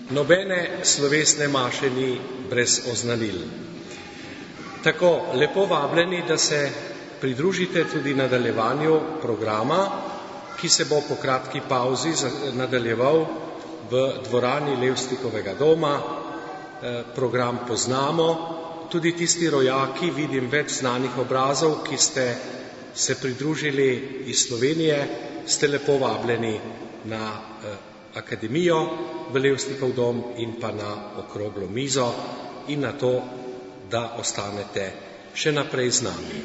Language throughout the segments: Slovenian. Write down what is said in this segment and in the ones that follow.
Nobene slovesne maše ni brez oznanil. Tako lepo vabljeni, da se pridružite tudi nadaljevanju programa, ki se bo po kratki pauzi nadaljeval v dvorani Levstikovega doma. Program poznamo, tudi tisti rojaki, vidim več znanih obrazov, ki ste se pridružili iz Slovenije, ste lepo vabljeni na akademijo v Levstikov dom in pa na okroglo mizo in na to, da ostanete še naprej z nami.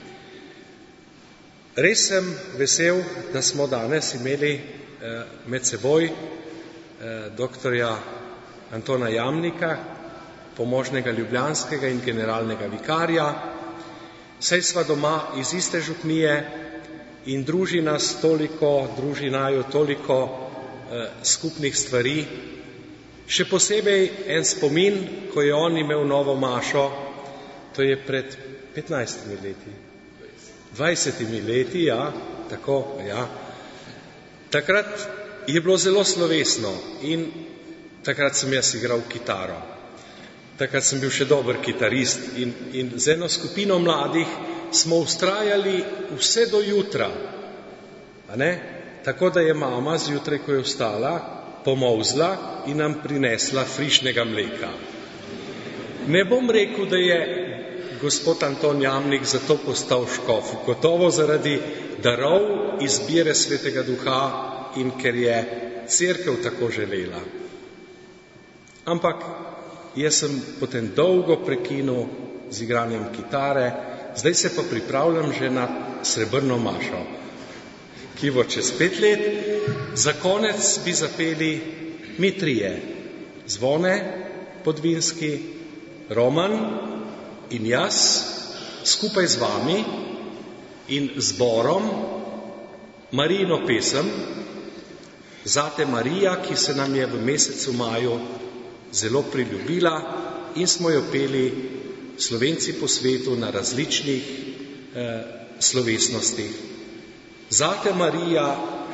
Res sem vesel, da smo danes imeli med seboj doktorja Antona Jamnika, pomožnega ljubljanskega in generalnega vikarja. Saj sva doma iz iste župnije in druži naju toliko skupnih stvari. Še posebej en spomin, ko je on imel novo mašo, to je pred 15 leti. 20 leti, ja, tako, ja. Takrat je bilo zelo slovesno in takrat sem jaz igral kitaro. Takrat sem bil še dober kitarist in z eno skupino mladih smo vztrajali vse do jutra. A ne? Tako da je mama zjutraj, ko je vstala, pomolzla in nam prinesla frišnega mleka. Ne bom rekel, da je gospod Anton Jamnik zato postal škof, gotovo zaradi darov izbire Svetega Duha in ker je cerkev tako želela. Ampak jaz sem potem dolgo prekinil z igranjem kitare, zdaj se pa pripravljam že na srebrno mašo, ki bo čez 5 let. Za konec bi zapeli mi trije, Zvone Podvinski, Roman in jaz, skupaj z vami in zborom Marijino pesem Zate Marija, ki se nam je v mesecu maju zelo priljubila in smo jo peli Slovenci po svetu na različnih slovesnostih. Zate Marija,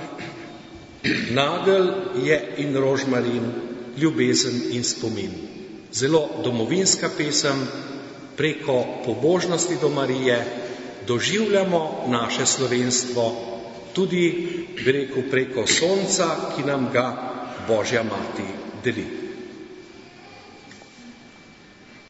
nagelj je in rožmarin, ljubezen in spomin. Zelo domovinska pesem, preko pobožnosti do Marije doživljamo naše slovenstvo, tudi preko sonca, ki nam ga Božja mati deli.